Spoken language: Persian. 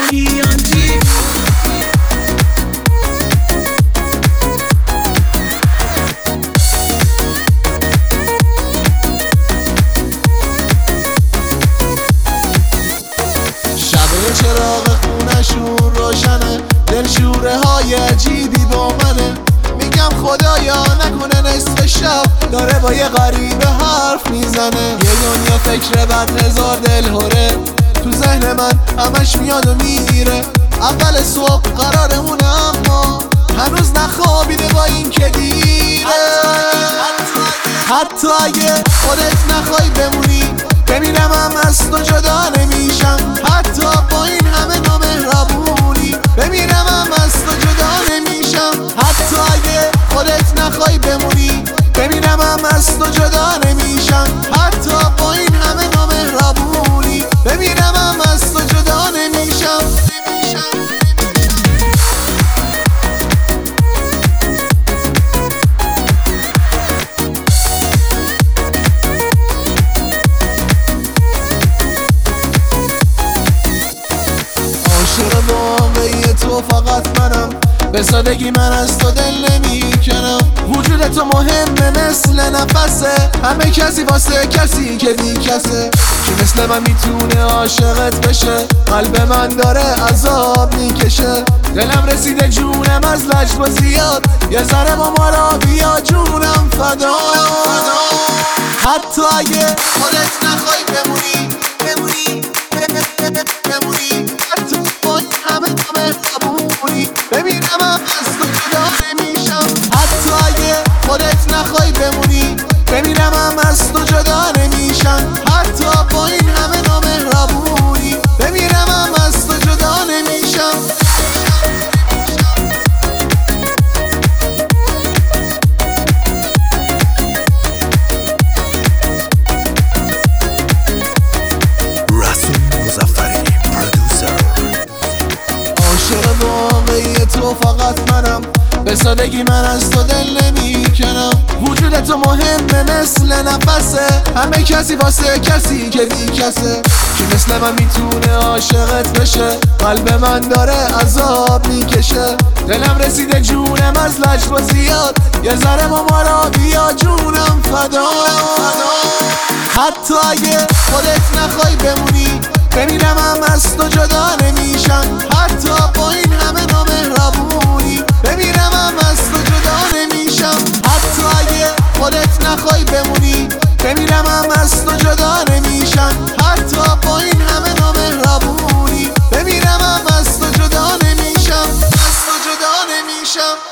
کیانجی. شب چراغ خونشون روشنه، دلشوره های عجیبی با منه. میگم خدایا نکنه نصف شب داره با یه غریبه حرف میزنه. یه دنیا فکر بد، هزار دلهوره تو ذهن من همش میاد و میره. اول صبح قرارمونه اما هنوز نخوابیده با این که دیره. حتی اگه خودت نخوای بمونی بمیرم هم از تو جدا نمیشم. حتی با این همه نامهربونی بمیرم هم از تو جدا نمیشم. حتی اگه خودت نخوای بمونی بمیرم هم از تو جدا نمیشم. حتی با این همه نامهربونی بمیرم هم از تو جدا نمیشم. عاشق واقعی تو فقط منم، به سادگی من از تو دل نمیکنم. وجود تو مهمه مثل نفسه، همه کسی واسه کسی که بی کسه. که مثل من میتونه عاشقت بشه، قلب من داره عذاب میکشه. دلم رسیده جونم از لجب و زیاد، یه ذره با ما را بیا جونم فدا. حتی اگه خودت نخوای بمونی حتی با این همه نامهربونی بمیرم هم از تو جدا نمیشم. حتی اگه خودت نخوای بمونی بمیرم هم از تو جدا نمیشم. حتی با این همه نامهربونی بمیرم هم از تو جدا نمیشم. عاشق واقعی تو فقط منم، به سادگی من از تو دل نمیکنم. وجود تو مهمه مثل نفسه، همه کسی واسه کسی که بی کسه. که مثل من میتونه عاشقت بشه، قلب من داره عذاب میکشه. دلم رسیده جونم از لجب و زیاد، یه ذره با ما را بیا جونم فدا. حتی اگه خودت نخوای بمونی بمیرم هم از تو جدا نمیشم. حتی با این همه نامهربونی بمیرم هم از تو جدا نمیشم. حتی اگه خودت نخوای بمونی بمیرم هم از تو جدا نمیشم. حتی با این همه نامهربونی بمیرم هم از تو جدا نمیشم. از تو جدا نمیشم.